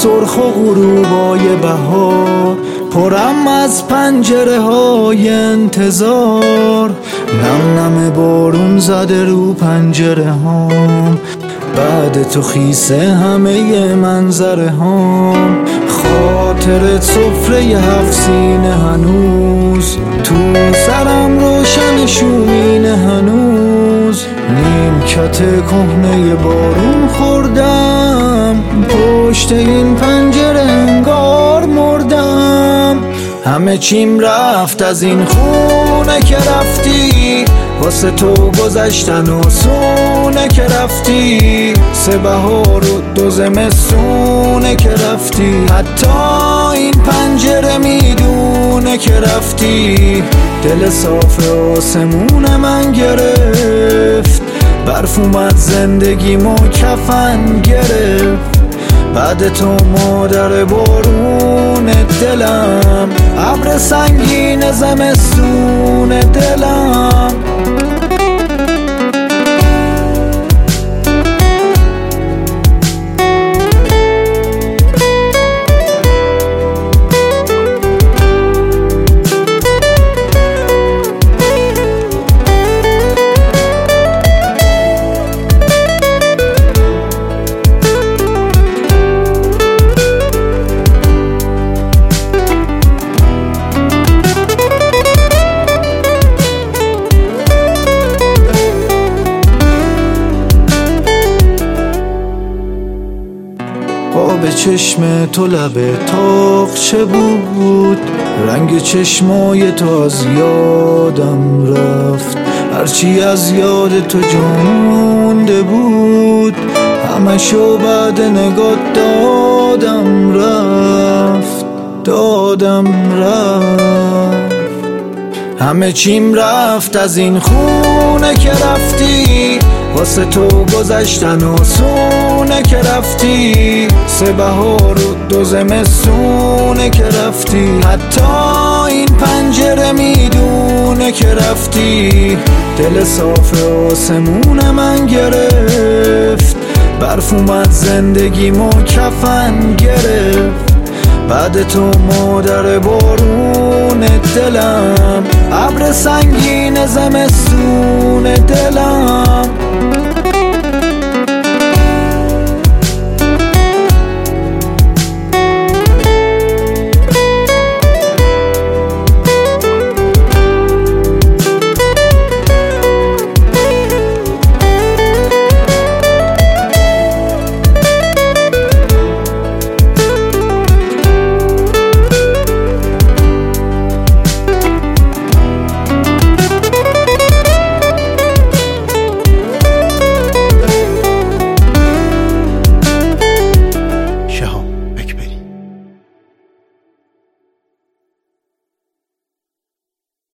سرخ و غروبای بهار، پرم از پنجره های انتظار. نم نم بارون زده رو پنجره هام، بعد تو خیسه همه منظره هام. خاطرت سفره 7 سینه هنوز، تو سرم روشن شومینه هنوز. نیمکت کهنه بارون خوردم، پشت این پنجره انگار مردم. همه چیم رفت از این خونه که رفتی، واسه تو گذشتن و سونه که رفتی. 3 بهار و 2 زمستونه که رفتی، حتی این پنجره میدونه که رفتی. دل صاف آسمون من گرفت، برف اومد زندگیمو کفن گرفت. بعد تو مادر بارون دلم، ابر سنگین زمستون دلم. به چشم تو لب تاقچه بود، رنگ چشمای تو از یادم رفت. هرچی از یاد تو جانده بود، همشو بعد نگاه دادم رفت. همه چیم رفت از این خونه که رفتی، واسه تو گذشتن و سونه که رفتی. 3 بهار و 2 زمستونه که رفتی، حتی این پنجره میدونه که رفتی. دل صاف آسمون من گرفت، برف اومد زندگیمو کفن گرفت. بعد تو مادر بارون دلم، ابر سنگین زمستون دلم.